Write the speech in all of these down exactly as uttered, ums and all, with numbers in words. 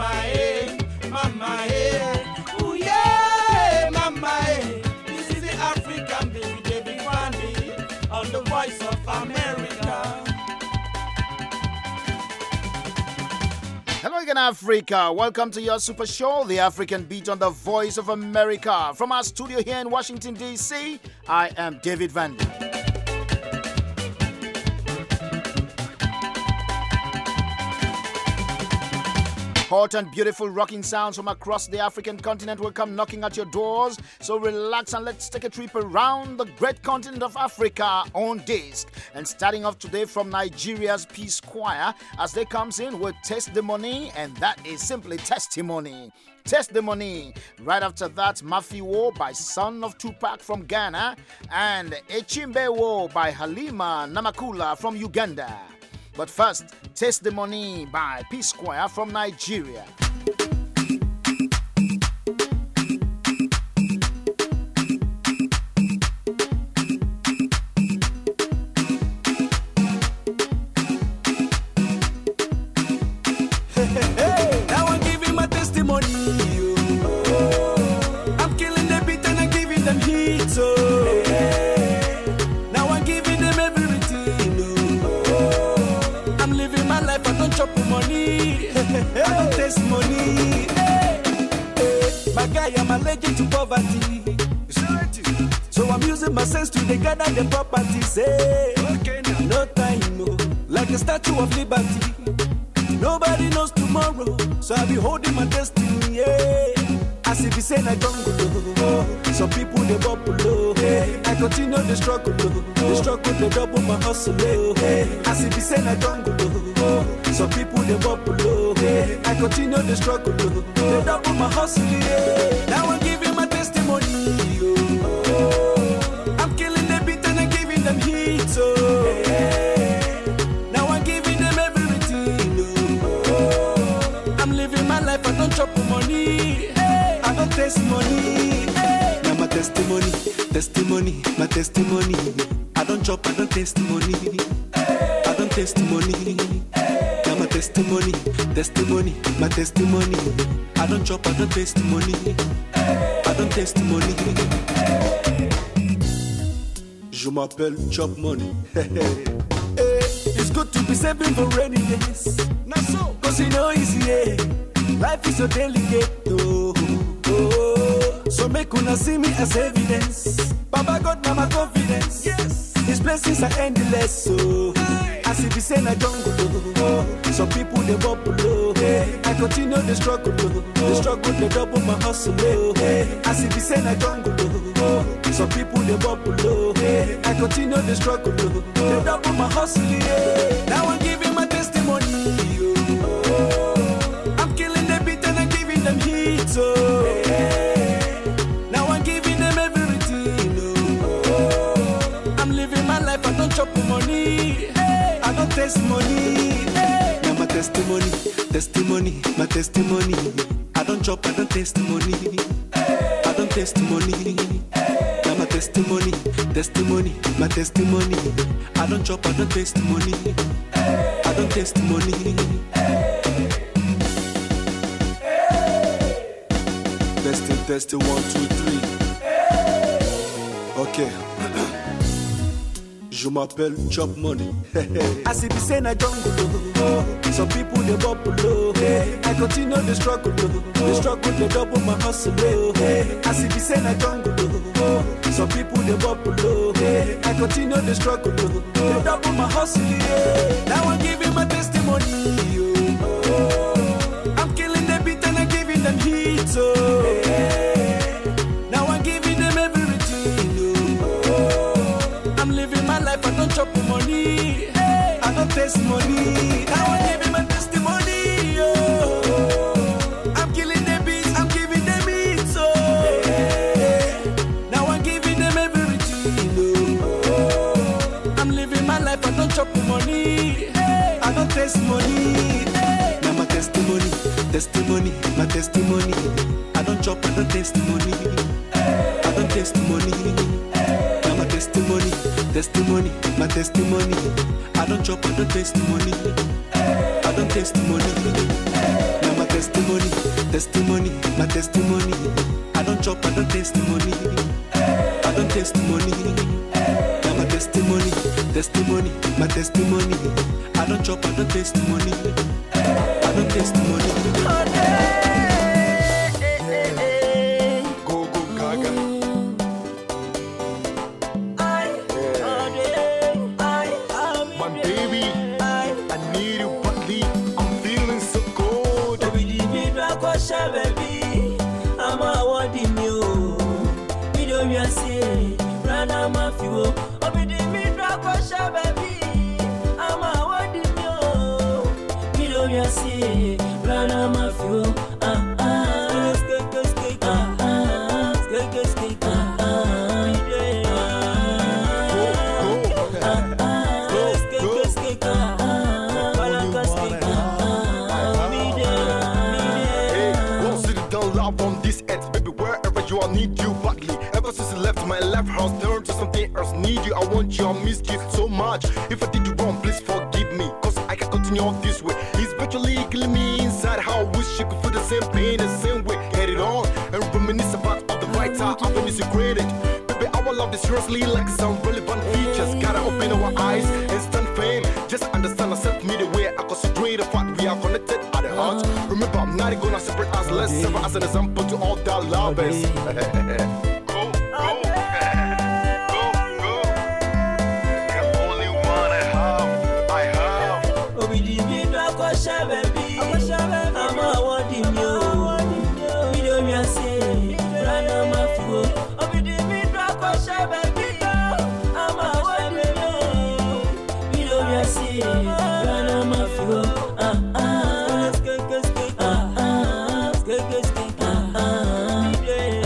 mama, eh, mama, eh. Ooh, yeah, mama, eh. This is the African beat, David Vandy, on the Voice of America. Hello again, Africa. Welcome to your super show, The African Beat on the Voice of America. From our studio here in Washington, D C, I am David Vandy. Hot and beautiful rocking sounds from across the African continent will come knocking at your doors. So relax and let's take a trip around the great continent of Africa on disc. And starting off today from Nigeria's Peace Choir, as they comes in with Testimony, and that is simply testimony. Testimony. Right after that, Mafiwo by Son of Tupac from Ghana, and Echimbewo by Halima Namakula from Uganda. But first, Testimony by Peace Choir from Nigeria. Hey, hey, hey. Now I'm giving my testimony. Oh. I'm killing the beat and I'm giving them hits. Oh. Hey, hey. Now I'm giving them everything. Oh. I'm living my life, I don't chop money. I don't taste money. Hey, hey. My guy, I'm allergic to poverty. So I'm using my sense to gather the properties. Hey. Okay, no time, no. Like a Statue of Liberty. Nobody knows tomorrow, so I'll be holding my destiny, yeah. As if it's in a jungle, oh. Some people they bubble, oh. I continue the struggle, oh. The struggle they double my hustle, oh. As if it's in a jungle, oh. Some people they bubble, oh. I continue the struggle, oh. They double my hustle, yeah. Now I'm giving my testimony, oh. I'm killing the beat and I'm giving them hits, oh. Now I'm giving them everything, oh. I'm living my life, I don't chop money. Hey. I don't taste money. Hey. Now my testimony, testimony, my testimony. I don't chop, I don't taste money. Hey. I don't taste money. Hey. Now my testimony, testimony, my testimony. I don't chop, I don't taste money. Hey. I don't taste money. Hey. Je m'appelle Chop Money. Hey. It's good to be saving for rainy days. Not so, cause you know it's yeah. Life is so delicate, oh, oh. So make una see me as evidence. Baba God, mama confidence. Yes, His blessings are endless, so hey. As if it's in a jungle, oh. Some people they bubble, oh. Hey. I continue the struggle, oh. The struggle they double my hustle, oh. Hey. As if it's in a jungle, oh. Some people they bubble, oh. Hey. I continue the struggle, oh. They double my hustle, yeah. Now I'm giving my testimony, oh. I'm killing the beat and I'm giving them hits, oh. Hey. Now I'm giving them everything, oh. I'm living my life, I don't chop money. Hey. I don't taste money. Hey. Now my testimony, testimony, my testimony. I don't chop, I don't taste money. Hey. I don't taste money. Hey. Now my testimony, testimony, my testimony. I don't chop, I don't taste money. Hey. I don't taste money. Hey. Hey. Testing, testing, one, two, three. Hey. Okay. Je m'appelle Chop Money. As if it's in a jungle, oh. Some people they bubble, oh. I continue the struggle, oh. The struggle they double my hustle, oh. As if it's in a jungle, oh. Some people they bubble, oh. I continue the struggle, oh. They double my hustle, yeah. Now I'm giving my testimony, oh. I'm killing the beat and I'm giving them hits, oh. Now I'm giving them everything, oh. I'm living my life, I don't chop money. Hey. I don't taste money. Now I'm giving my testimony, oh. I'm killing the beats, I'm giving them hits, oh. Hey. Now I'm giving them everything, oh. I'm living my life, I don't chop money. Hey. I don't taste money. Hey. Now my testimony, testimony, my testimony. I don't chop, I don't taste money. Hey. I don't taste money. Hey. Now my testimony, testimony, my testimony. I don't chop, I don't taste money. I don't taste money. Now my testimony, testimony, my testimony. I don't chop, I don't testimony. I don't testimony. Now my testimony, testimony, my testimony. I don't chop, I don't testimony. I don't testimony. Go, go, gaga. My baby, I need you badly. I'm feeling so good. Baby, I'm a wanting you. We don't you say, run out my fuel. Oh, baby, me drop a shot, baby. I'm a wanting you. We don't you say, run out my fuel. Ah, ah, skate, skate, skate, ah, ah, skate, skate, ah, ah, yeah. Ah, ah, skate, skate, ah, ah, balaka, skate, ah, ah, me there. Hey, won't sit down love on this earth, baby. Wherever you are, need you badly. Ever since you left my left house, turned to something else. Need you, I want you, I missed you so much. If I did you wrong, please forgive me, cause I can continue on this way. It's virtually killing me inside. How I wish you could feel the same pain, the same way. Get it on and reminisce about all the brighter avenues you created. Baby, our love is seriously like some relevant features. Gotta open our eyes and stand fame. Just understand accept me the way I concentrate the fact we are connected at the heart. Remember, I'm not gonna separate us. Let's serve as an example to all the lovers. Go, go, go, go. The only one I have, I have. Oh, we did me drop a shot, baby. I'm a wanting you. We don't you say, run out my fuel. Oh, we did me drop a shot, baby. I'm a wanting you. We don't you say, run out my fuel. Ah, ah, skate, skate, skate, ah, ah, skate, skate, ah, ah, yeah.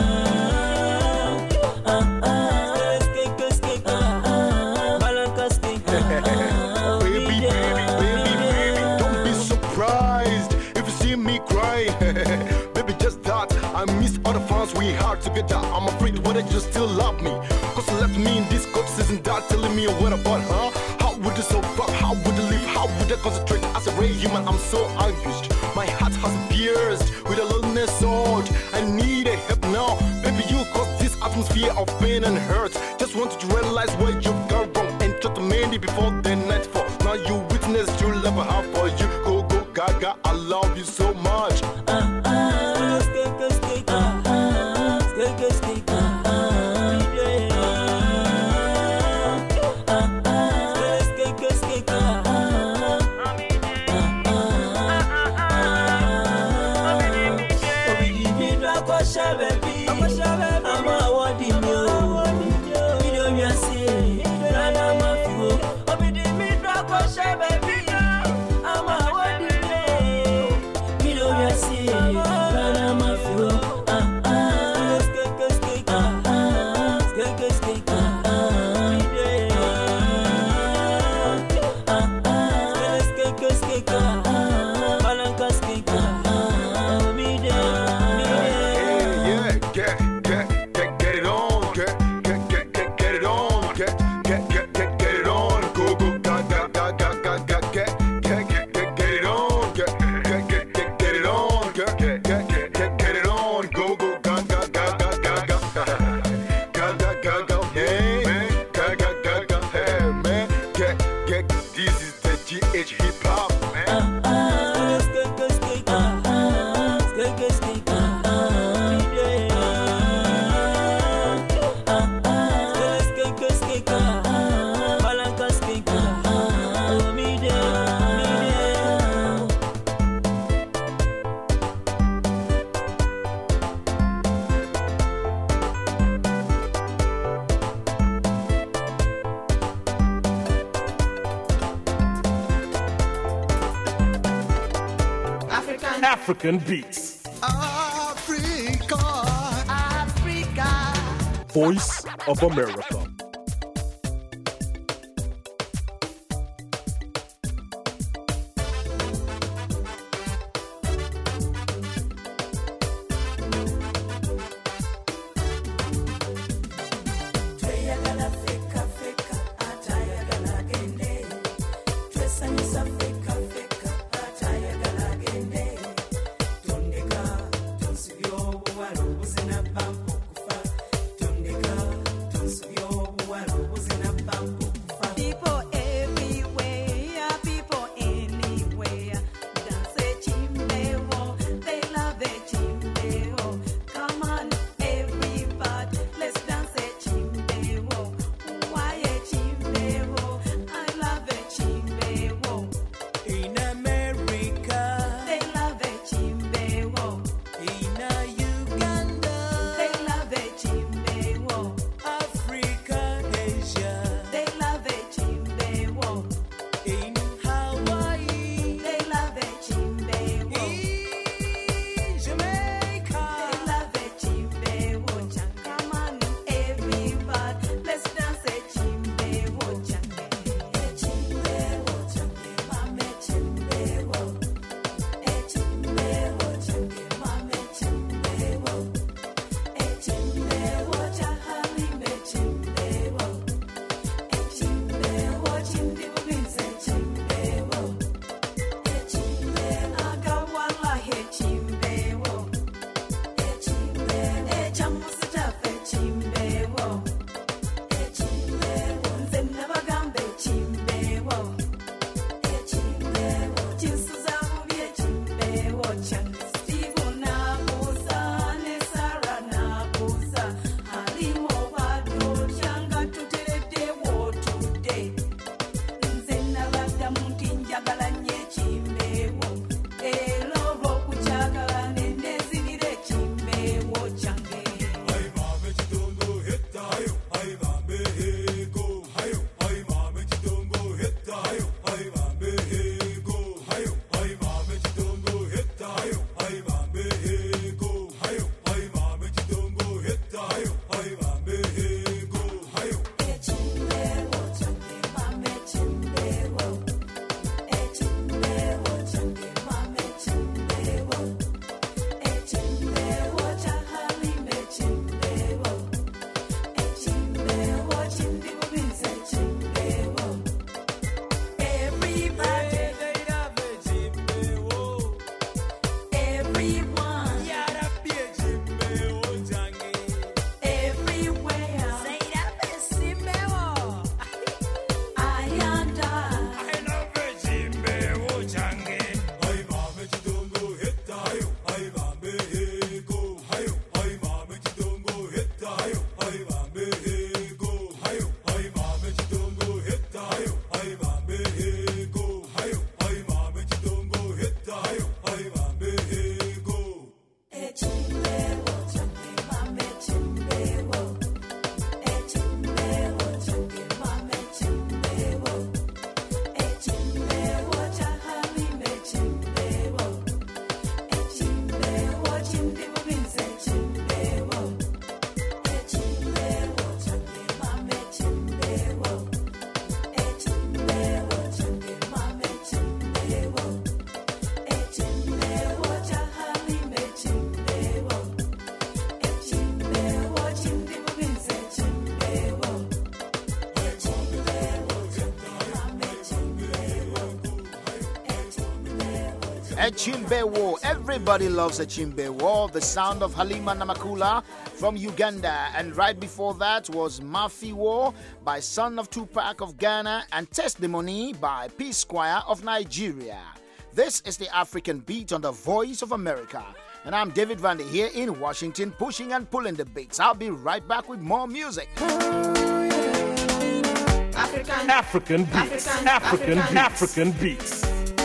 Ah, ah, skate, skate, ah, ah, balaka, skate, ah, ah, Baby, baby, baby, baby, don't be surprised if you see me cry. Baby, just that I miss all the fans we had together. I'm afraid whether you still love me, cause you left me in this cold season that telling me what about, huh? How would you survive? How would you live? How would I concentrate as a real human? I'm so anguished. My heart has pierced with a loneliness sword. I need a help now. Baby, you cause this atmosphere of pain and hurt. Just wanted to realize where you've gone wrong and try to mend it before the nightfall. Now you witness true love I have for you. Go, go, gaga, I love you so much. ah, ah, skate, skate, ah, ah, skate, skate, ah, ah, yeah. Ah, ah, skate, skate, ah, ah, ah, ah, ah. Oh, we did me drop a shot, baby. I'm a wanting you. We don't you say, run out my fuel. Oh, we did me drop a shot, baby. I'm a wanting you. We don't you say, run out my fuel. Ah, ah, skate, skate, ah, ah, skate, skate, ah, ah, yeah. Ah, ah, skate, skate, ah, ah, balaka, skate, ah, ah, me there, me there. Yeah, get, get, get, get it on. Get, get, get, get, get it on. Get, get, get, get, get it on. Go, go, gaga, gaga, gaga, get, get, get, get, get it on. Get, get, get, get, get it on. Get, get, get, get, get, get it on. Go, go, gaga, gaga, gaga, gaga, gaga, hey, gaga, gaga, hey, man. Get, get, this is the G H hip hop, man. Ah, ah, skate, skate, ah, ah, skate, skate, ah, ah, yeah. Ah, ah, skate, skate, ah, ah, balaka, skate, ah, ah, me there, me there. African beats. Africa, Africa. Voice of America. Feka, feka, ataya gala gende. Tunde Echimbewo. Everybody loves Echimbewo. The sound of Halima Namakula from Uganda. And right before that was Mafiwo by Son of Tupac of Ghana and Testimony by P Squire of Nigeria. This is the African Beat on the Voice of America. And I'm David Vandy here in Washington, pushing and pulling the beats. I'll be right back with more music. African, African beats. African, African, African, African beats.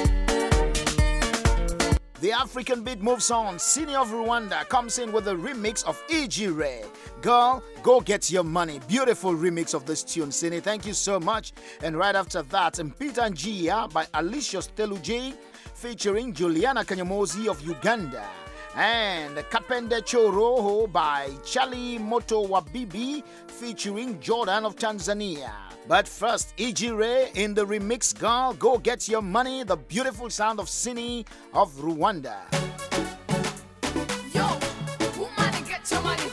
The African Beat moves on. Senior of Rwanda comes in with a remix of Ijire. Girl, go get your money. Beautiful remix of this tune, Sini. Thank you so much. And right after that, Mpita Njia by Alicia Steluji featuring Juliana Kanyamozi of Uganda. And Kapende Choroho by Charlie Moto Wabibi featuring Jordan of Tanzania. But first, Ijire in the remix. Girl, go get your money. The beautiful sound of Sini of Rwanda. Yo, woman, get your money.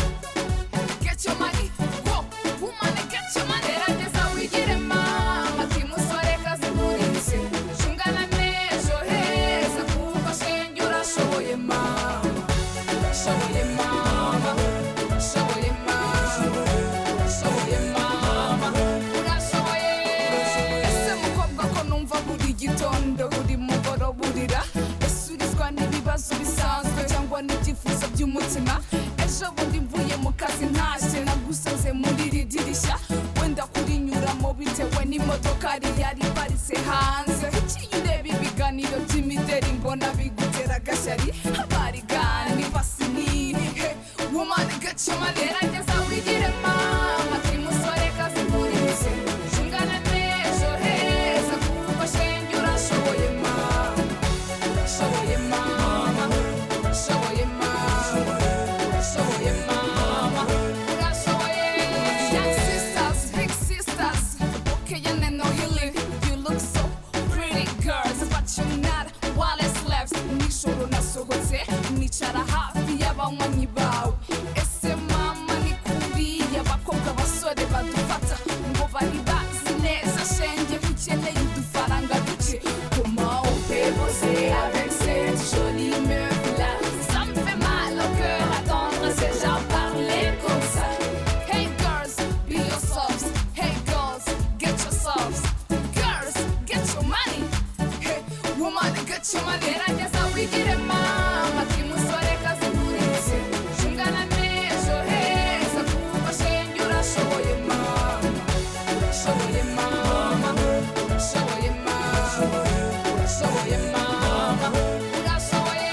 Get your money. Whoa, woman, get your money. That's how we get it, mama. Timuswareka ziburize. Shungana nejo heza kuko shenjura shoye mama. Shoye mama. Shoye mama. Shoye mama. Urashoye. Ese mukobwa ko numva buri gitondo buri mugoro burira. Esurizwa n'ibibazo bisanzwe cyangwa n'ibyifuzo by'umutima. Ejo bundi mvuye mu kazi ntashye nagusoze muri iri dirishya. Wenda kurinyuramo bitewe n'imodoka yari iparitse hanze. Ikiyureba ibiganiro by'imideri mbona bigutera agashyari. Abarigani basini. Hey, woman, get your money. Gerageza wigire mama. Timuswareka ziburize. Shungana nejo heza kuko shenjura shoye mama. Shoye mama. Shoye mama. Shoye mama. Urashoye. Young sisters, big sisters. Okay, and no healing. You look so pretty, girls, but you're not what is left. Nishoro nasohotse, nicara hafi y'abanywanyi bawe. Ese mama ni kuriya bakobwa basore badufata ngo bari bazi neza shenge ukeneye udufaranga duke. Comment on peut bosser avec cette jolie meuf-là? Ça me fait mal au cœur attendre ces gens parler comme ça. Hey girls, be yourselves. Hey girls, get yourselves. Girls, get your money. Hey woman, get your money. Gerageza wigire mama. Timuswareka ziburize. Shungana nejo heza kuko shenjura shoye mama. Shoye mama. Shoye mama. Shoye mama. Urashoye.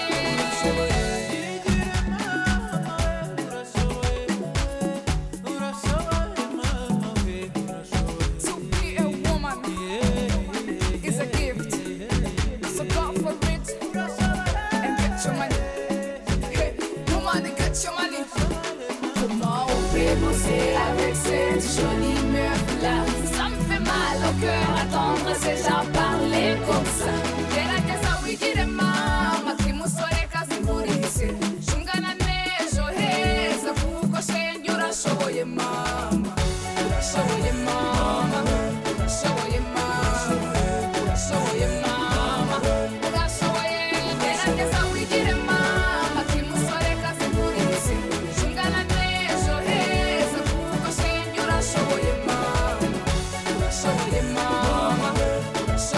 To be a woman is a gift. So go for it and get your money. Hey, woman, get your money. Comment on peut bosser avec cette jolie meuf-là? Ça me fait mal au cœur attendre ces gens parler comme ça. Gerageza wigire mama. Timuswareka ziburize. Shungana nejo heza kuko shenjura shoye mama. Shoye mama. Shoye mama. Shoye mama. Urashoye. Gerageza wigire mama. Timuswareka ziburize. Shungana nejo heza kuko shenjura shoye mama. Shoye mama.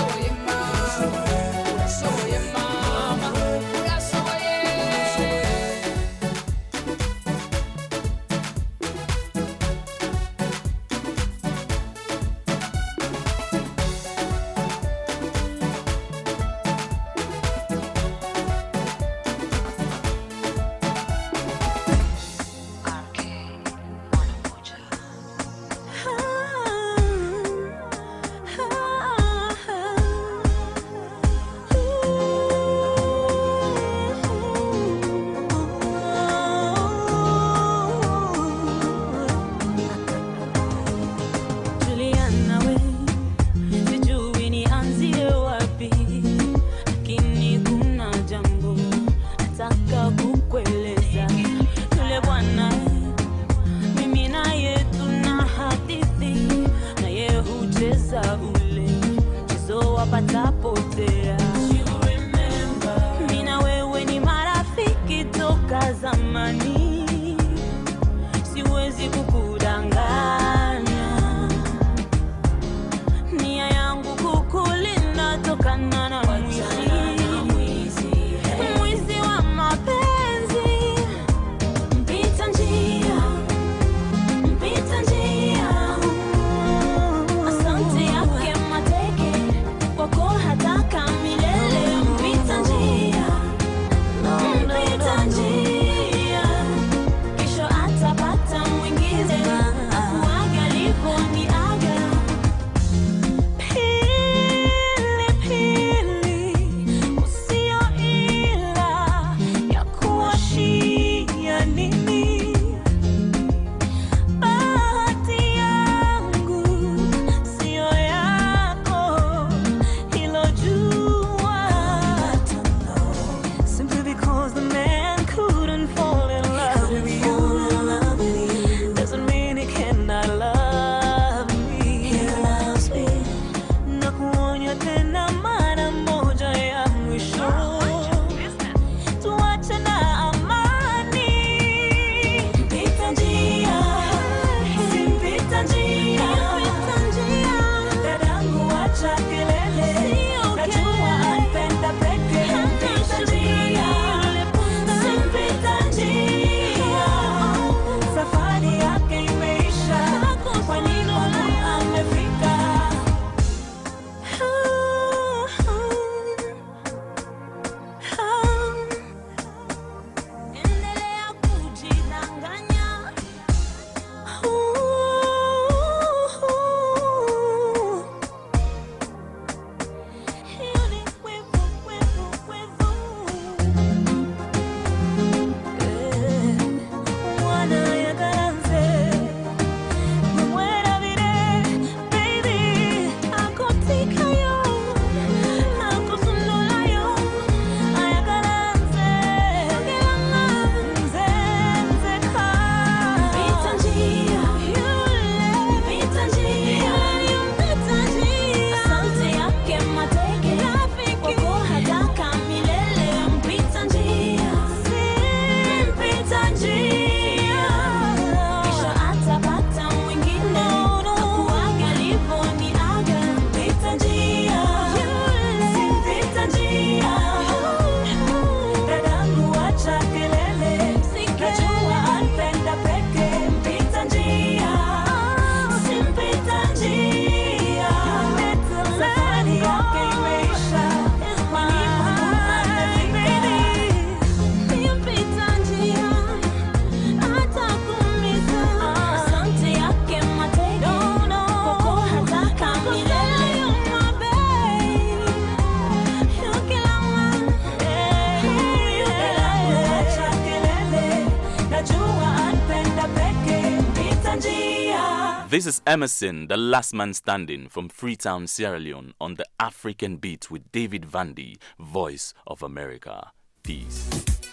This is Emerson, the last man standing from Freetown, Sierra Leone, on the African Beat with David Vandy, Voice of America. Peace.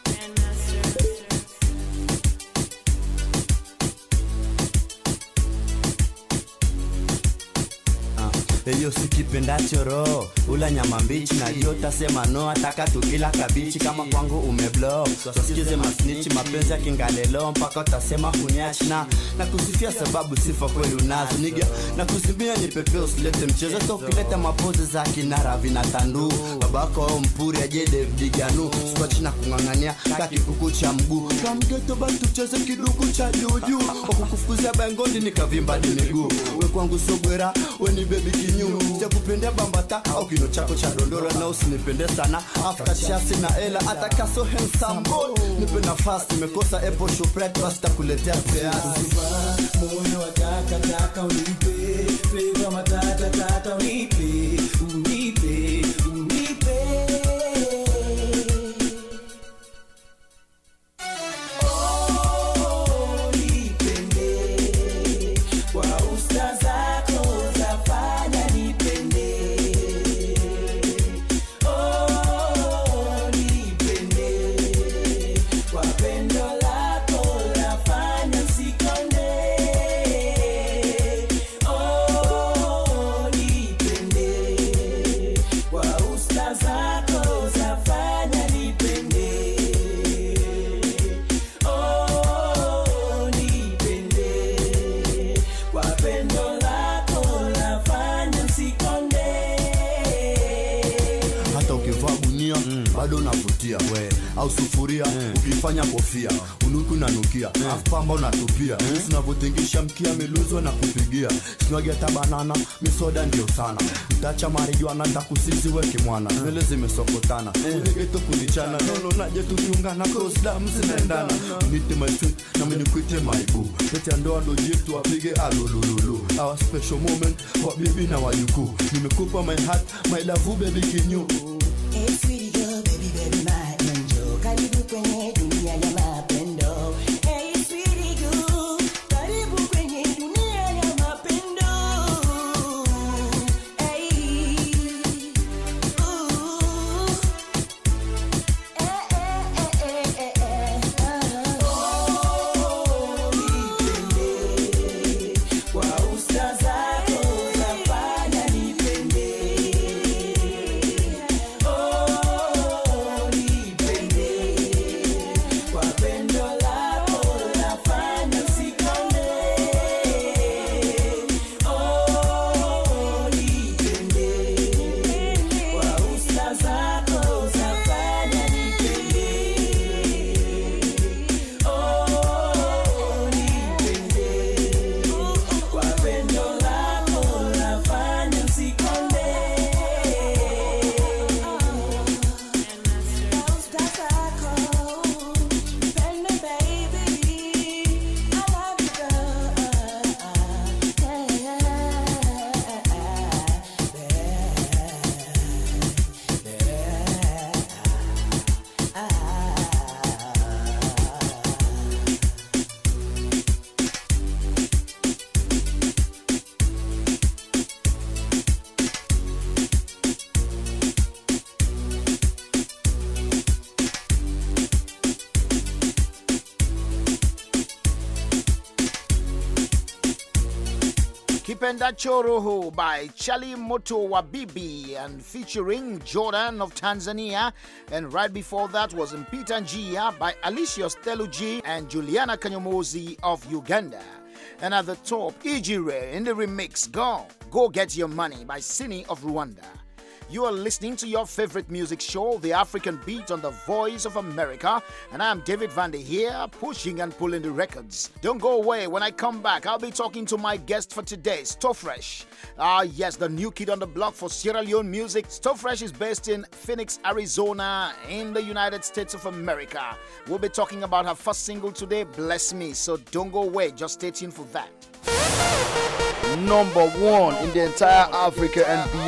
Eyo sikipendacho roho, ula nyama mbichi na jota sema no, ataka tukila kabichi kama kwangu umeblow. Tusikize masnichi mapenzi ya kingalelo mpaka utasema huniachna. Na kusifia sababu sifa kweli unazo nigga. Na kusibia ni pepe usilete mchezo, so kileta mapozi za kinara vinatandu. Babako au mpuri aje David Ganu, sikuwa china kungangania kaki kuku cha mguu. Kamgeto basi tucheze kiduku cha juju, wakukufukuzia bangondi nikavimba di miguu. We kwangu sogwera, we ni baby kinyu. Sija kupendea bambata au kino chako cha dondora, na usinipende sana after chasi na ela ataka so handsome boy. Nipe nafasi nimekosa apple shopret basi takuletea peasi. Moyo wataka taka unipe, flavor matata tata unipe, unipe, unipe. Oh, nipende kwa usta zako zafanya nipende. Oh, nipende kwa pendo lako lafanya sikonde. Oh, nipende kwa usta zako zafanya nipende. Oh, nipende kwa pendo lako lafanya sikonde. Hata ukivaa gunia bado unavutia we, au sufuria ukifanya kofia unuku nanukia, afu pamba unatupia. Tunavotengisha mkia meluzwa na kupigia, sinwagi hata banana misoda ndio sana. Mtacha marijuana ndakusizi weke mwana, nywele zimesokotana unigeto kunichana. Nono naje tukiungana cross dam zinaendana. Unite my sweet na mimi nikuite my boo, pete ya ndoa ndo jitu wapige alulululu. Our special moment kwa bibi na wajukuu. Nimekupa my heart my love baby kinyu. Hey sweetie girl, baby baby my angel, karibu kwenye dunia ya mapendo. Hey sweetie girl, karibu kwenye dunia ya mapendo. Hey, ooh, eh eh eh eh eh. Oh, nipende kwa usta zako zafanya nipende. Oh, nipende kwa pendo lako lafanya sikonde. Oh, nipende kwa usta zako zafanya nipende. Oh, nipende kwa pendo lako lafanya sikonde. Kipendacho Roho by Charlie Moto Wabibi and featuring Jordan of Tanzania. And right before that was Mpita Njia by Alicia Steluji and Juliana Kanyomozi of Uganda. And at the top, Ijire in the remix, Go, Go Get Your Money by Sini of Rwanda. You are listening to your favorite music show, The African Beat, on the Voice of America, and I'm David Vandy here, pushing and pulling the records. Don't go away. When I come back, I'll be talking to my guest for today, Stofresh. Ah, uh, yes, the new kid on the block for Sierra Leone music. Stofresh is based in Phoenix, Arizona, in the United States of America. We'll be talking about her first single today, Bless Me, so don't go away. Just stay tuned for that. Number one in the entire Africa and beyond.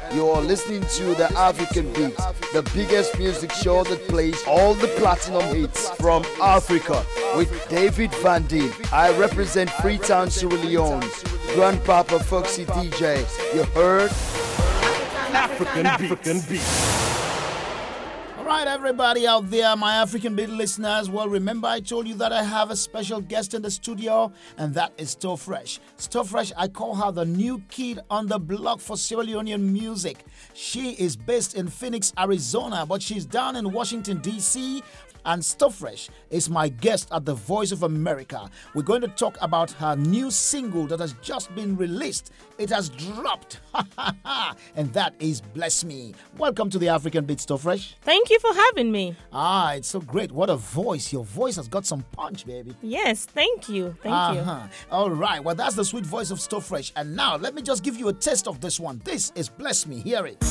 You're listening to the African Beat, the biggest music show that plays all the platinum hits from Africa with David Vandy. I represent Freetown, Sierra Leone. Grandpapa Foxy D J. You heard? African, African Beat. All right, everybody out there, my African Beat listeners. Well, remember I told you that I have a special guest in the studio, and that is Sto Fresh. Sto Fresh, I call her the new kid on the block for Sierra Leonean music. She is based in Phoenix, Arizona, but she's down in Washington, D C, and Sto Fresh is my guest at the Voice of America. We're going to talk about her new single that has just been released. It has dropped. And that is Bless Me. Welcome to the African Beat, Sto Fresh. Thank you for having me. Ah, it's so great. What a voice. Your voice has got some punch, baby. Yes, thank you. Thank uh-huh. you. All right. Well, that's the sweet voice of Sto Fresh. And now, let me just give you a taste of this one. This is Bless Me. Hear it.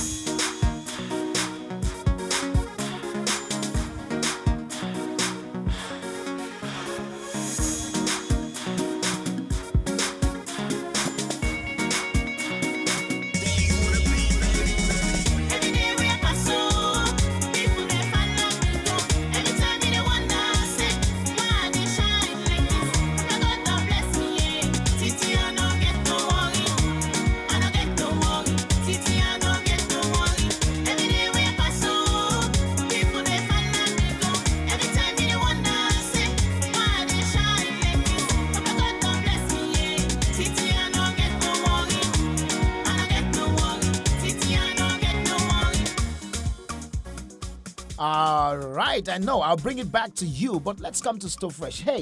All right, I know. I'll bring it back to you, but let's come to Sto Fresh. Hey,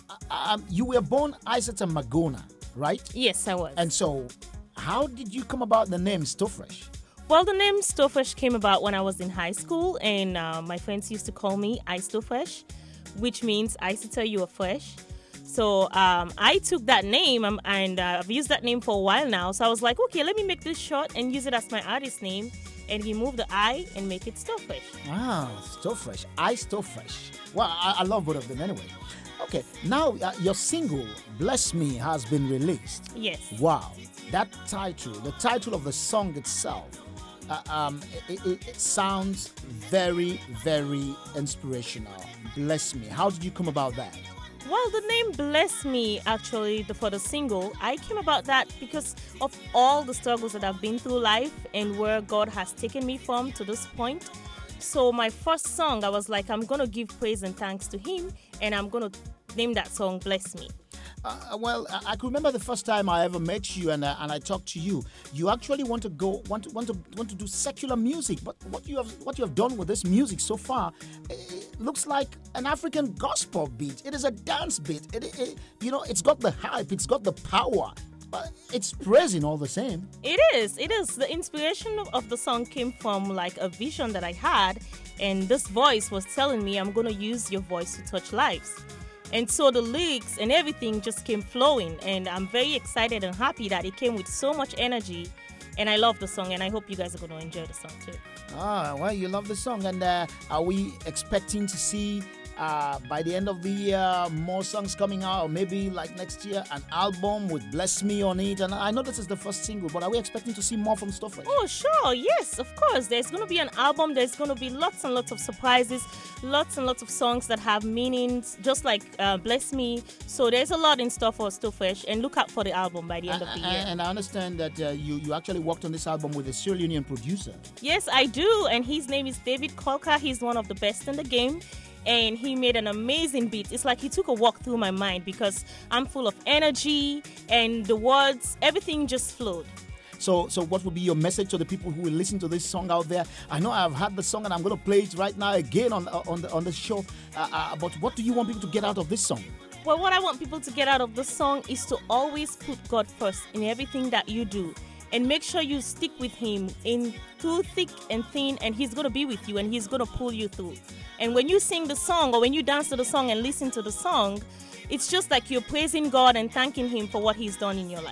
um, you were born Isata Magona, right? Yes, I was. And so, how did you come about the name Sto Fresh? Well, the name Sto Fresh came about when I was in high school, and uh, my friends used to call me I Sto Fresh, which means Isata, you are fresh. So um, I took that name, um, and uh, I've used that name for a while now. So I was like, okay, let me make this short and use it as my artist name, and remove the I and make it Sto Fresh. Ah, Sto Fresh. I Sto Fresh. Well, I, I love both of them anyway. Okay, now uh, your single, Bless Me, has been released. Yes. Wow. That title, the title of the song itself, uh, um, it, it, it sounds very, very inspirational. Bless Me. How did you come about that? Well, the name Bless Me, actually, the, for the single, I came about that because of all the struggles that I've been through life and where God has taken me from to this point. So my first song, I was like, I'm going to give praise and thanks to Him, and I'm going to name that song Bless Me. Uh, well, I, I can remember the first time I ever met you and uh, and I talked to you. You actually want to go want to want to want to do secular music, but what you have what you have done with this music so far, it looks like an African gospel beat. It is a dance beat. It, it you know, it's got the hype, it's got the power. But it's praising all the same. It is. It is. The inspiration of, of the song came from like a vision that I had, and this voice was telling me, I'm going to use your voice to touch lives. And so the lyrics and everything just came flowing, and I'm very excited and happy that it came with so much energy, and I love the song, and I hope you guys are going to enjoy the song too. Ah, well, you love the song, and uh, are we expecting to see uh, by the end of the year more songs coming out, or maybe like next year an album with Bless Me on it? And I know this is the first single, but are we expecting to see more from Sto Fresh? Oh, sure, yes, of course. There's going to be an album. There's going to be lots and lots of surprises, lots and lots of songs that have meanings, just like uh, Bless Me. So there's a lot in store for Sto Fresh, and look out for the album by the end and, of the year. And I understand that uh, you, you actually worked on this album with a Sierra Leonean producer. Yes, I do, and his name is David Kolka. He's one of the best in the game, and he made an amazing beat. It's like he took a walk through my mind because I'm full of energy, and the words, everything just flowed. So, so what would be your message to the people who will listen to this song out there? I know I've had the song and I'm going to play it right now again on on the on the show. Uh, uh, but what do you want people to get out of this song? Well, what I want people to get out of this song is to always put God first in everything that you do, and make sure you stick with Him in through thick and thin, and He's going to be with you, and He's going to pull you through. And when you sing the song, or when you dance to the song and listen to the song, it's just like you're praising God and thanking Him for what He's done in your life.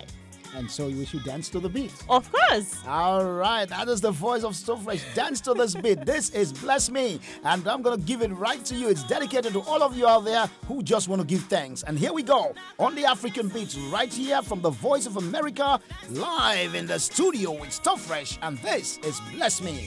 And so we should dance to the beat. Of course. All right, that is the voice of So Fresh. Dance to this beat. This is Bless Me, and I'm going to give it right to you. It's dedicated to all of you out there who just want to give thanks. And here we go, on the African Beats, right here from the Voice of America, live in the studio with So Fresh, and this is Bless Me.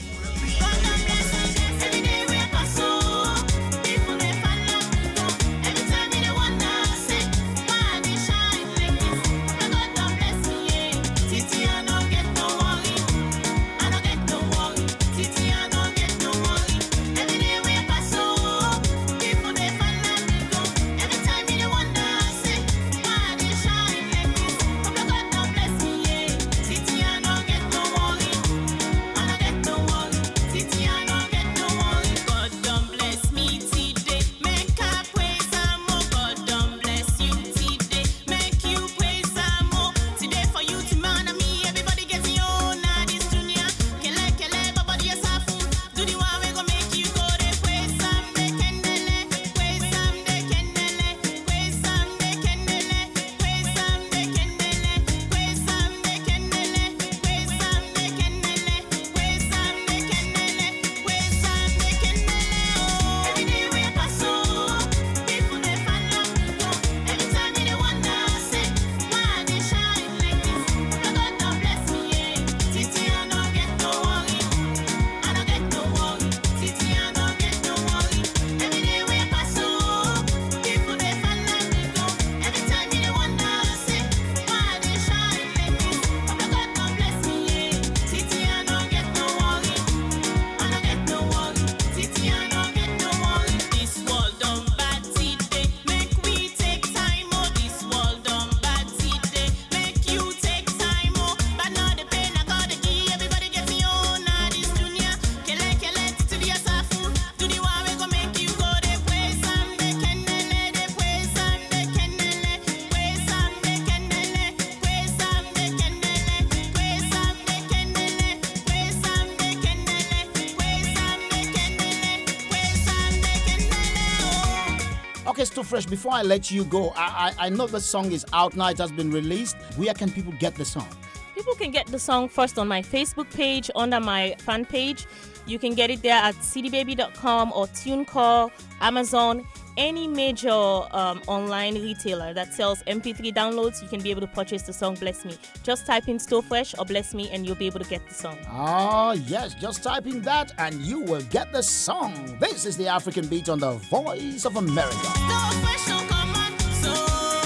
Okay, So Fresh, before I let you go, I, I I know the song is out now, it has been released. Where can people get the song? People can get the song first on my Facebook page, under my fan page. You can get it there at c d baby dot com or TuneCore, Amazon, any major um, online retailer that sells M P three downloads. You can be able to purchase the song Bless Me. Just type in So Fresh or Bless Me and you'll be able to get the song. Ah, yes, just type in that and you will get the song. This is the African Beat on the Voice of America. So fresh, don't come on, so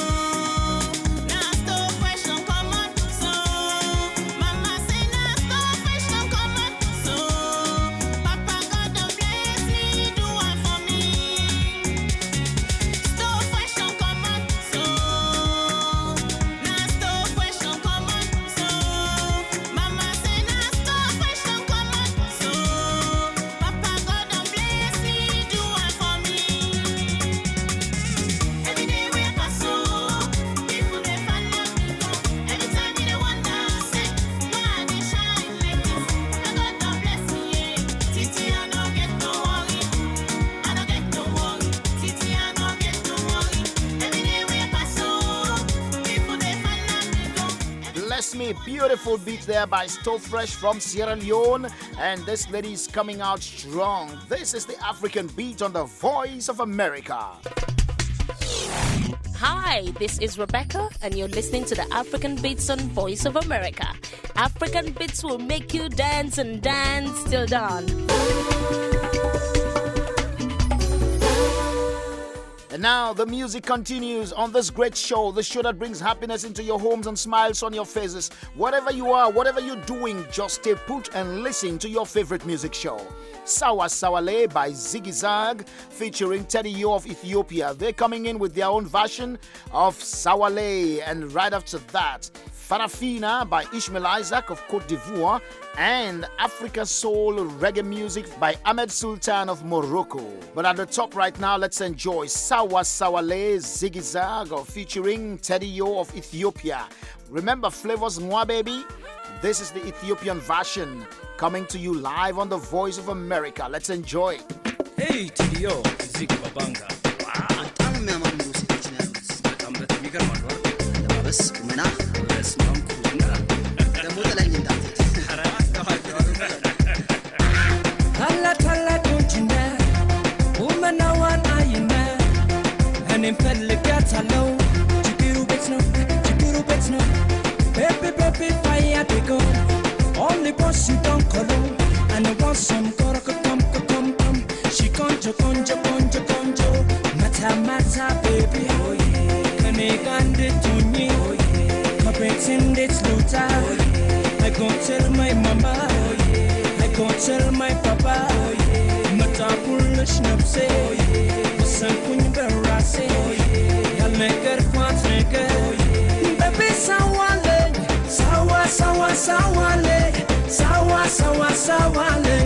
now so fresh, don't come on, so Mama say now so fresh, don't come on, so Papa God don't bless me, do one for me. So fresh, don't come on, so now so fresh, don't come on, so Mama say now so fresh, don't come on, so Papa God don't bless me, do one for me. Every day we pass so people they follow me go. Every time they wonder say why they shine like this. God don't bless me, yeah. Titi I no get no worry, I no get no worry. Titi I no get no worry. Every day we pass so people they follow me go. Bless Me, beautiful beat there by So Fresh from Sierra Leone, and this lady is coming out strong. This is the African Beat on the Voice of America. Hi, this is Rebecca, and you're listening to the African Beats on Voice of America. African Beats will make you dance and dance till dawn. And now the music continues on this great show, the show that brings happiness into your homes and smiles on your faces. Whatever you are, whatever you're doing, just stay put and listen to your favorite music show. Sawa Sawale by Ziggy Zag featuring Teddy Yo of Ethiopia. They're coming in with their own version of Sawale. And right after that, Farafina by Ishmael Isaac of Cote d'Ivoire, and Africa Soul Reggae Music by Ahmed Sultan of Morocco. But at the top right now, let's enjoy Sawa Sawale Ziggy Zag featuring Teddy Yo of Ethiopia. Remember Flavors Mwa Baby? This is the Ethiopian version coming to you live on the Voice of America. Let's enjoy. Hey, T D O, Ziggy Babanga. በጣም የሚያማምሩ ሴቶች ነው ያሉት። በጣም በጣም ይገርማሉ። አለባበስ፣ ቁመና፣ በስመ አብ እኔም ፈልጋታለሁ ችግሩ ቤት ነው ችግሩ ቤት ነው baby baby fire they go only boss you don't call and I want some koroko tom tom tom she conjo conjo conjo conjo mata mata baby oh yeah kane gande tuni oh yeah my pretend it's luta oh yeah I go tell my mama oh yeah I go tell my papa oh yeah mata pulish napse oh yeah san kuny berase oh yeah yal neger kwat neger oh yeah baby sawale sawa sawa sawale sawa sawa sawale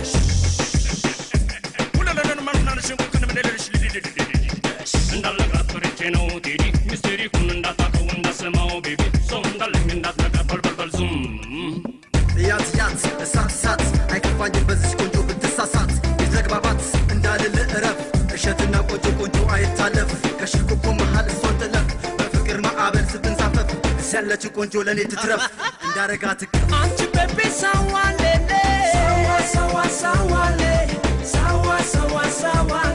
una na na na na shimbu kana mele shili ndala gatore cheno didi misteri kununda ta kununda semao baby so ndala minda ta bal bal bal zoom yat yat sat sat ay kafanye bezis konjo bittasat izagbabat ndala lraf እሸትና ቆንጆ ቆንጆ አይታለፍ ከሽኩኩ መሃል እሷን ጥለፍ በፍቅር ማዕበል ስትንሳፈፍ ያለች ቆንጆ ለኔ ትትረፍ እንዳረጋት አንቺ ቤቢ ሳዋሌ ሳዋ ሳዋ ሳዋሌ ሳዋ ሳዋ ሳዋሌ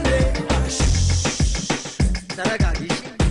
ተረጋጊ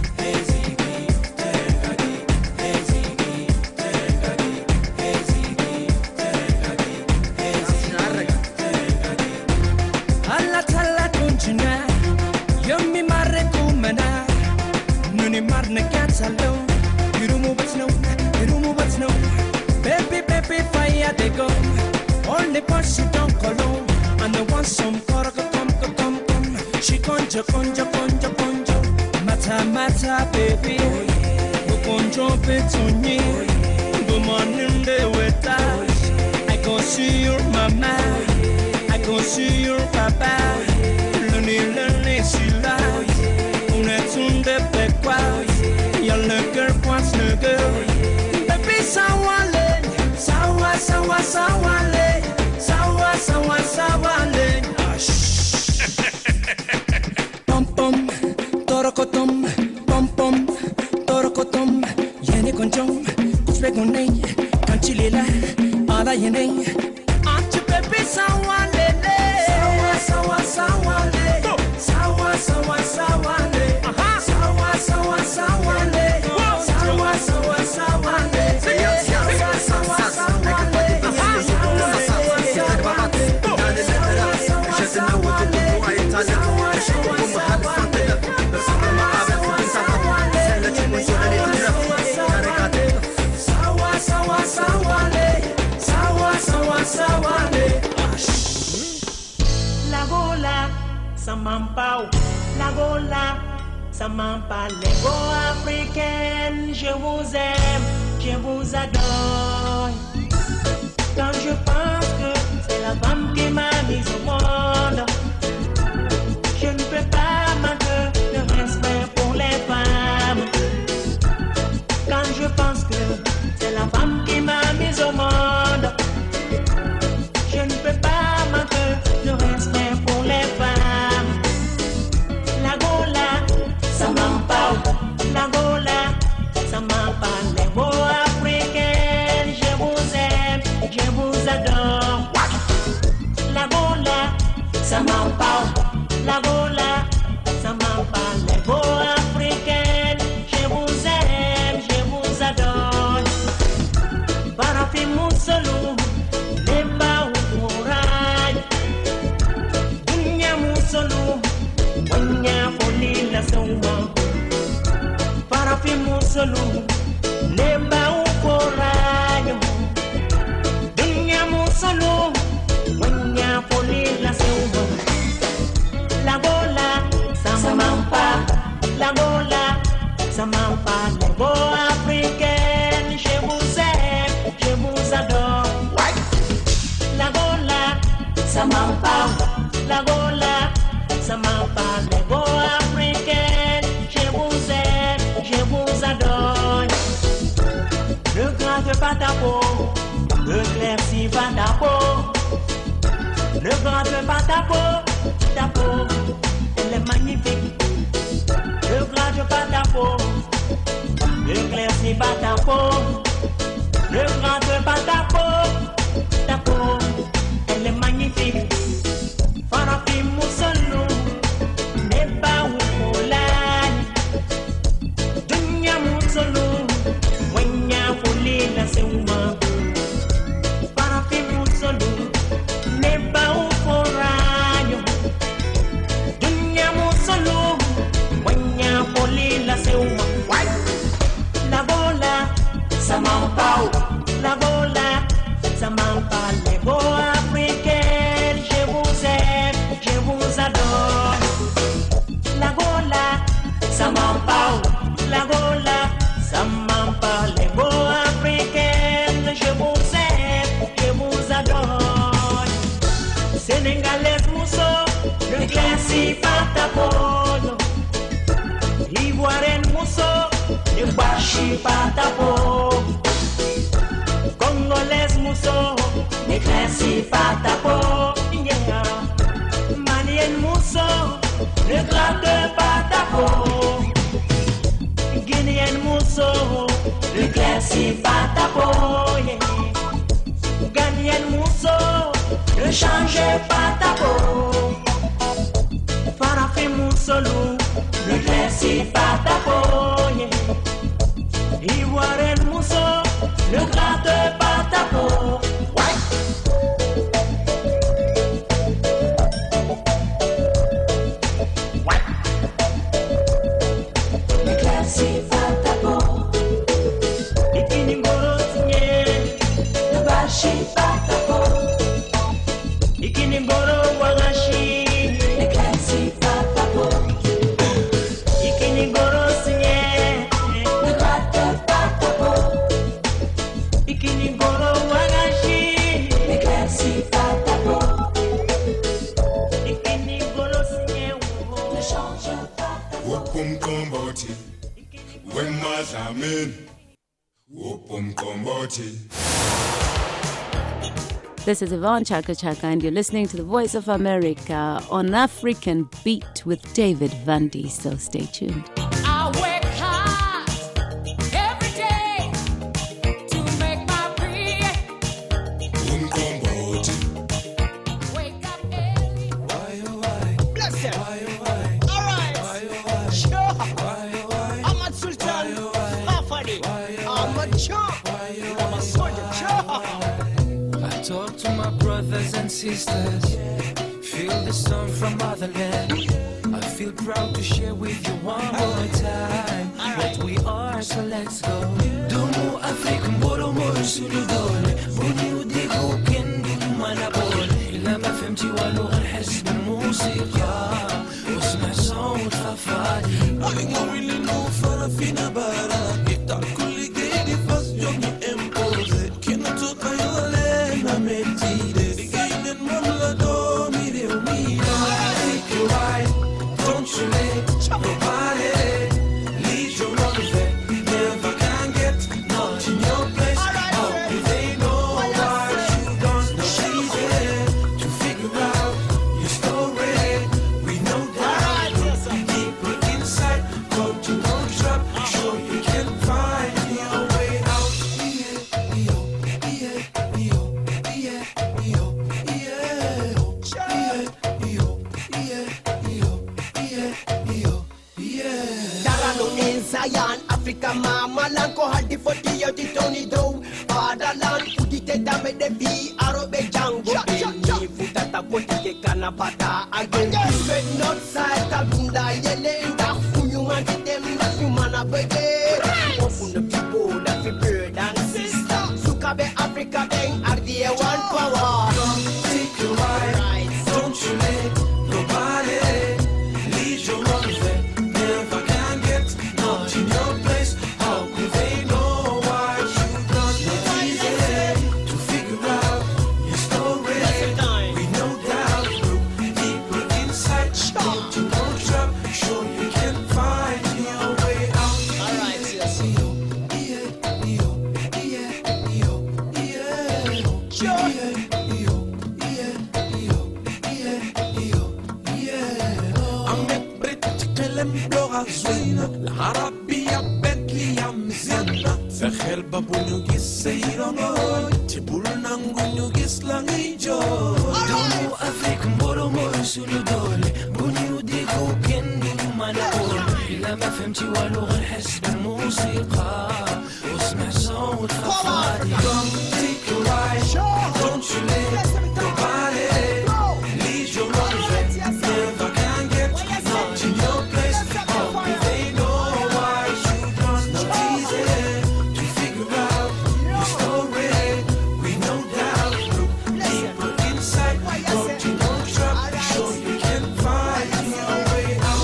Hello, you don't move it no, you don't move it no. Baby, baby, fire they go. Only push you don't call on. And the one some koroko come come come. She conjo conjo conjo conjo. Mata mata baby. Oh yeah. Go conjo betoni. Oh yeah. Go morning day with us. I go see your mama. Oh yeah. I go see your papa. Oh yeah. Luni luni sila. Oh yeah. Unetunde pekwa. Oh yeah. Y'a le cœur pointe le cœur baby sawale sawa sawa sawale sawa sawa sawale pom pom torokotom pom pom torokotom yene konjom kusbe gonne kanchilela ala yene anchi baby sawale sawa sawa sawale sawa sawa sawale sawa sawa sawale sawa sawa sawale sawa sawa sawale La gola samampao la gola samampa lego africaine je vous aime je vous adore quand je pense que c'est la femme qui m'a mise au monde je ne peux pas manquer de respect pour les femmes quand je pense que c'est la femme qui m'a mise au monde je ne peux pas manquer de respect pour les femmes la gola samampa la gola samampa les beaux africaines je vous aime je vous adore la gola samampa la gola samampa les beaux africaines je vous aime je vous adore parafi musolu lemba urai dunya musolu wanya folila sauma parafi musolu lemba urai dunya musolu wanya folila sauma la gola samampa la gola samampa les beaux africaines je vous aime je vous adore la gola samampa la gola samampa les beaux africaines je vous aime je vous adore le grand de Patapo le Clercy Patapo le grand de Patapo Tapo elle est magnifique le grand de Patapo le Clercy Patapo le grand de Patapo Tapo elle est magnifique Farafi Musolu Neba Ukolani Congolais mousseau, le classique patapolo. Ivoirien mousseau, le bachi patapolo. Congolais mousseau, le classique patapolo. Yeah. Malien mousseau, le gratte patapolo. Guinéen mousseau, le classique patapolo. Yeah. Ghanien mousseau, le change patapolo. Farafin moussolou, le classique patapolo. Yeah. Ivoirien mousseau, le gratte patapolo. This is Yvonne Chaka Chaka, and you're listening to the Voice of America on African Beat with David Vandy. So stay tuned. I work hard every day to make my bread. Wake up early. Why, oh, why? Bless it. Why, oh, why? All right. Why, oh, why? Sure. Why, oh, why? I'm a sultan. Hafadi. I'm a chop. I'm a soldier. I talk to my brothers and sisters, feel the sun from motherland. I feel proud to share with you one more time what we are, so let's go. Domo Afrika mboro moro suludole, buni udigo kendu manabole. إلا ما فهمتي واللغة نحس بالموسيقى واسمع صوت خفادي. I don't really know فرافينا برا يقطع كل جيدي فاس يومي امبوزي كنا تقايلة don't you let nobody lead your own way. Never can get not in your place. How do they know why you don't know easy to figure out your story? We know that deeper inside, come to no trap. Sure you can find your way out. Yeah, yeah, yeah, yeah, yeah, Zion, Africa, Mama, Lanko, Hadi for the Yoti Tony Do, Fatherland, Udite Dame de V, Arobe Jango, Futata Potike Kanapata, again, Red North Side, Tabunda, Yele, that human to them, that human abode, often the people that we bird and sister, Sukabe, Africa, then are the one power. Take your right, don't you let nobody lead your own way. Never can get not in your place. How could they know why you don't know easy to figure out your story? We no doubt look deeper inside. Don't you know trap? Sure you can find your way out. Alright, yes. العربية بدلي عم زينا فخير بابونيو جسيرانو تبولنا نغنيو جسلانيجو Domo Afrika mboro moro suludole بني وديكو كندو منقول إلا ما فهمتي واللغة نحس بالموسيقى واسمع صوت خفادي. Don't take your right, don't you let nobody lead your own way. Never can get not in your place. How could they know why you don't know easy to figure out your story? We no doubt look deeper inside. Don't you know trap? Sure you can find your way out.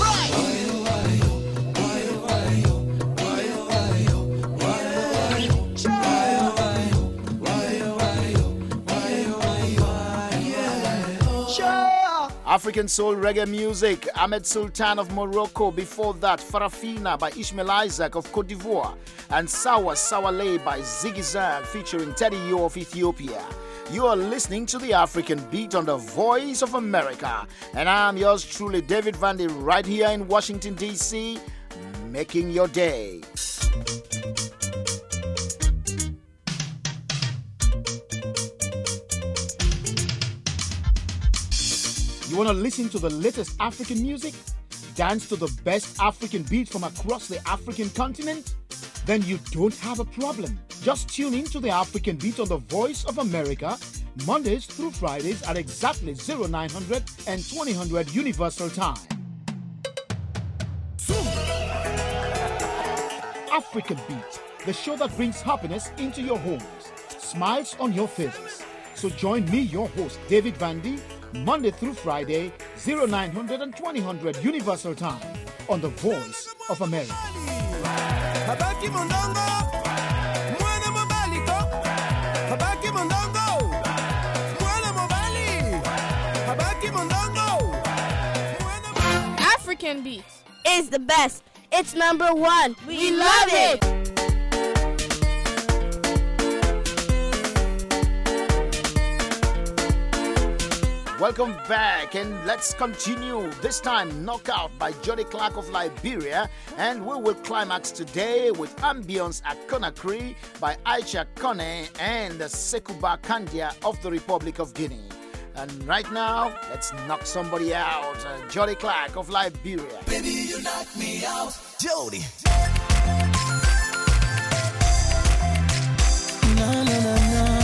African soul reggae music, Ahmed Sultan of Morocco. Before that, Farafina by Ishmael Isaac of Cote d'Ivoire. And Sawa Sawale by Ziggy Zag featuring Teddy Yo of Ethiopia. You are listening to the African Beat on the Voice of America. And I'm yours truly, David Vandy, right here in Washington, D C, making your day. You want to listen to the latest African music? Dance to the best African beats from across the African continent? Then you don't have a problem. Just tune in to the African Beat on the Voice of America, Mondays through Fridays at exactly oh nine hundred and twenty hundred Universal Time. African Beat, the show that brings happiness into your homes, smiles on your faces. So join me, your host, David Vandy, Monday through Friday, oh nine hundred and twenty hundred Universal Time, on the Voice of America. Habaki Mondongo, Mwana Mobaliko, Habaki Mondongo, Mwana Mobali, Habaki Mondongo. African Beats is the best. It's number one. We, we love it. it. Welcome back, and let's continue. This time, Knockout by Jody Clark of Liberia, and we will climax today with Ambience at Conakry by Aisha Kone and Sekuba Kandia of the Republic of Guinea. And right now, let's knock somebody out. Uh, Jody Clark of Liberia. Baby, you knock me out, Jody. Na na na na.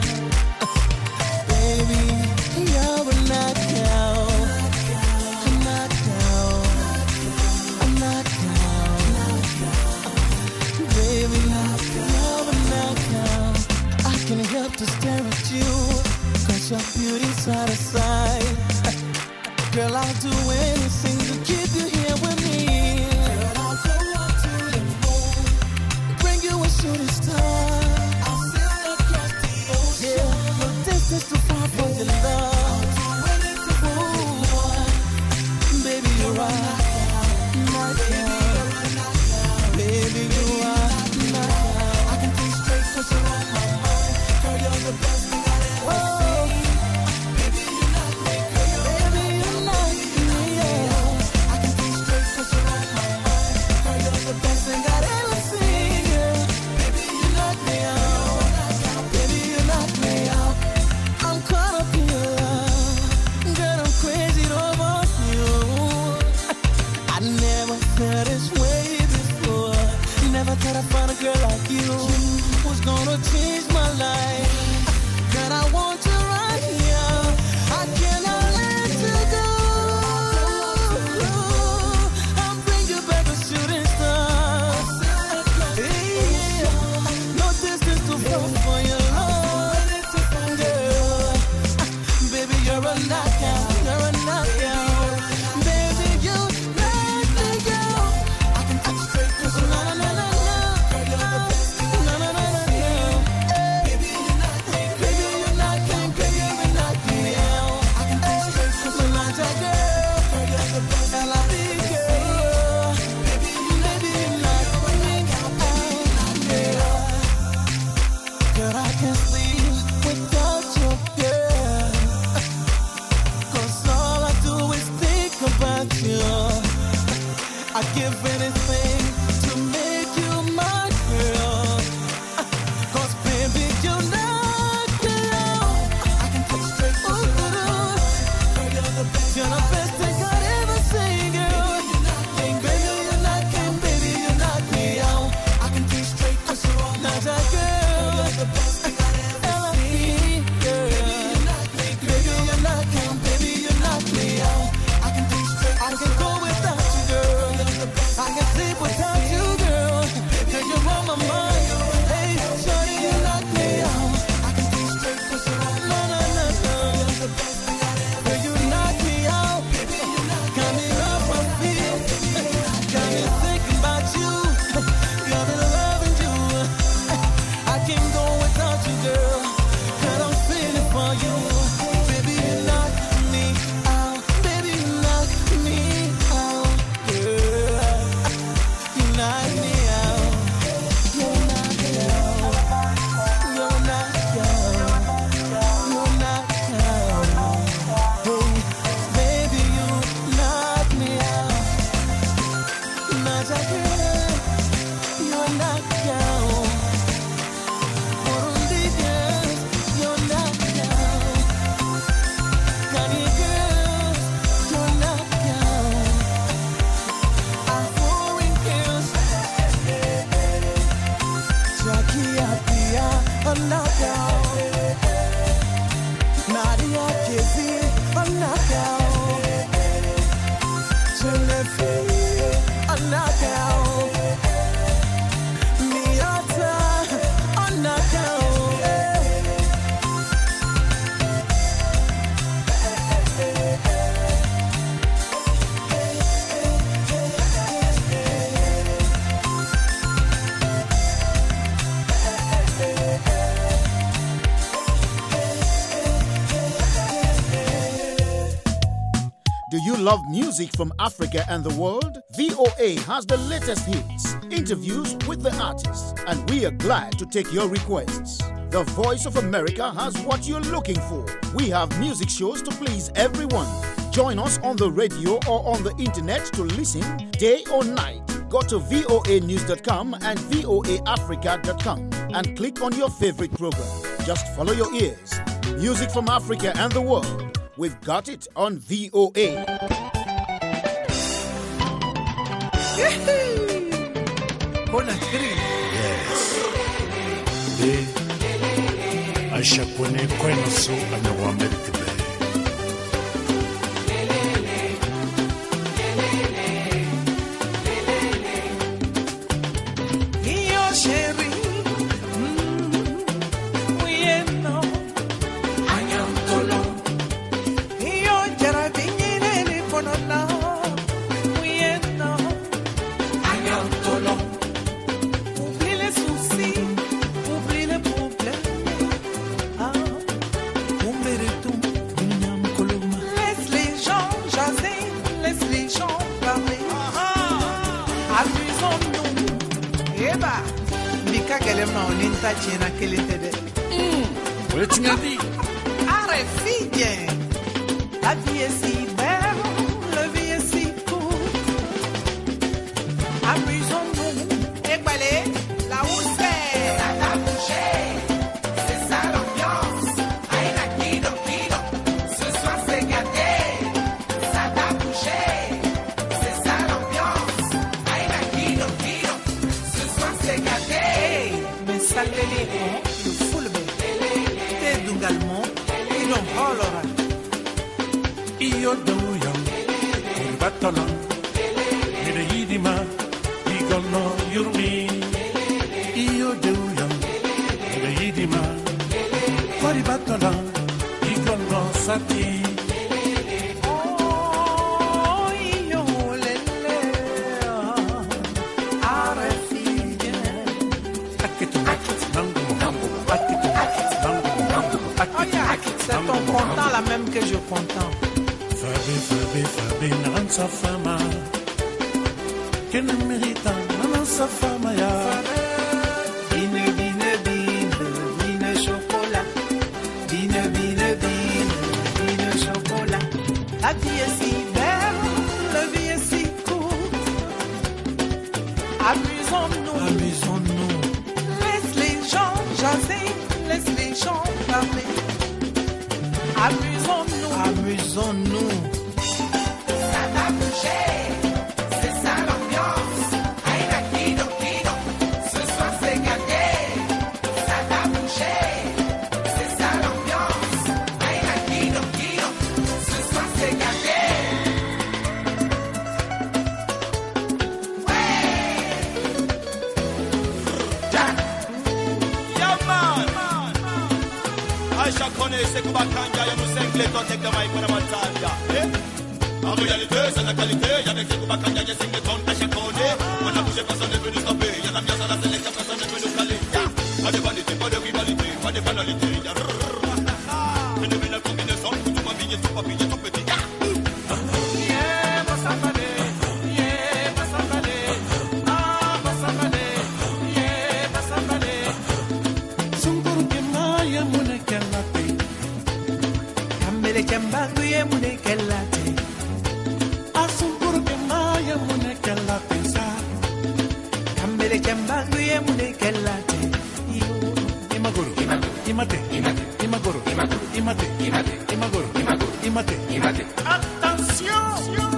To stare at you, cause your beauty's out of sight. Girl, I'll do anything to keep you here with me. Girl, I'll go up to the moon, bring you a shooting star. I'll sail across the ocean. Yeah, no distance too far for your love. I'll do anything for you. Baby, you're right. Baby, you are not. I can think straight cause you're on my mind. Girl, you're the best thing I ever seen. Baby, you knock me, girl. Baby, you knock me, yeah. I can think straight cause you're on my mind. Girl, you're the best thing I've ever seen, yeah. Baby, you knock me out. Baby, you knock me out. I'm caught up in your love. Girl, I'm crazy over you. I never felt this way before. Never thought I'd find a girl like you who's gonna change my life. Girl, I want you right here. I cannot let you go. I'll bring you back a shooting star. Yeah. No distance too far for your love. Girl, baby, you're a knockout. You're a knockout. Baby, you knock me out. I can touch straight cause you're not, not, not. I'd give anything to make you my girl. Cause baby, you knock me out. I can touch straight to the girl, you're the best. You're the best thing I've ever seen, girl. Baby, you knock me, baby, you knock me out. I can think straight cause you're all my girl. You're the best thing I've ever seen, girl. Baby, you knock me, baby, you knock me out. I can think straight, I can go without you, girl. I can Do you love music from Africa and the world? V O A has the latest hits, interviews with the artists, and we are glad to take your requests. The Voice of America has what you're looking for. We have music shows to please everyone. Join us on the radio or on the internet to listen day or night. Go to V O A news dot com and V O A africa dot com and click on your favorite program. Just follow your ears. Music from Africa and the world. We've got it on V O A. Yes. De Aisha Pone Kweno So Anyawa America. La vie est si belle, la vie est si cool. Amusons-nous et balai là où c'est. Ça t'a bougé, c'est ça l'ambiance. Aïe la guido, guido, ce soir c'est gâté. Ça t'a bougé, c'est ça l'ambiance. Aïe la guido, guido, ce soir c'est gâté. Mais ça l'élé, le full t'es dungalmo, il en holora. Io do young, un batala, mi de yidima, igono yurmi. Io do young, mi de yidima, kori batala, igono sati. Oh, io lele, are figlie. Akitu, akitu, nangu, nangu, akitu, akitu, nangu, nangu, akitu. C'est ton content la même que je content. Fabi, Fabi, Fabi, nansa fama. Que ne merita, nansa fama ya. Bine, bine, bine, bine chocolat. Bine, bine, bine, bine chocolat. La vie est si belle, la vie est si cool. Amusons-nous, amusons-nous. Laisse les gens jaser, laisse les gens parler. Amusons-nous, amusons-nous. Ça t'a bougé, c'est ça l'ambiance. Aïe la guido, guido, ce soir c'est gâté. Ça t'a bougé, c'est ça l'ambiance. Aïe la guido, guido, ce soir c'est gâté. Ouais. Jack. Yeah man. Aisha Kone Sekubakanja Yamusengle don't take the mic when I'm on time, yeah. En réalité, c'est la qualité, avec Sekubakanja, je signe le ton Aisha Kone. On a bougé, personne n'est venu stopper. Y'a l'ambiance à la sélection, personne n'est venu caler. Pas de vanité, pas de rivalité, pas de banalité. Phénoménal combinaison, tout m'habillé, tout papillé, tout petit. Chambangu ye mune kelate. Asumburu ke maya mune kelate sa. Kambele chambangu ye mune kelate. Imaguru, imate, imate, imaguru, imate, imate, imaguru, imate, imate. Attention!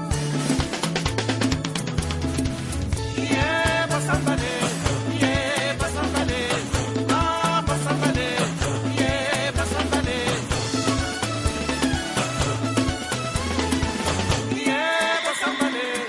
Yeah, basambale. Yeah, basambale. Ah, basambale. Yeah, basambale. Yeah, basambale.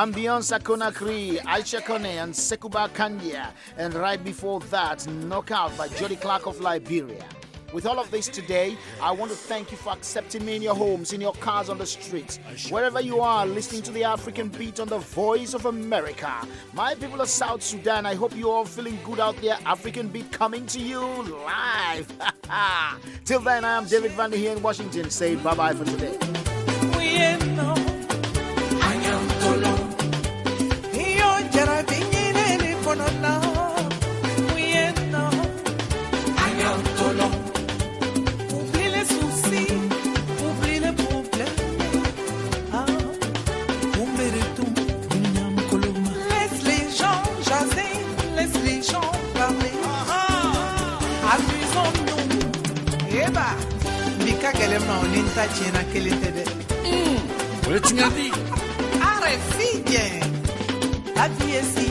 Ambionsa Konakri, Aisha Kone, and Sekuba Kandia. And right before that, Knockout by Jody Clark of Liberia. With all of this today, I want to thank you for accepting me in your homes, in your cars, on the streets, wherever you are listening to the African Beat on the Voice of America. My people of South Sudan, I hope you're all feeling good out there. African Beat coming to you live. Till then, I am David Vandy here in Washington. Say bye-bye for today. Arrête, fille, la vie est si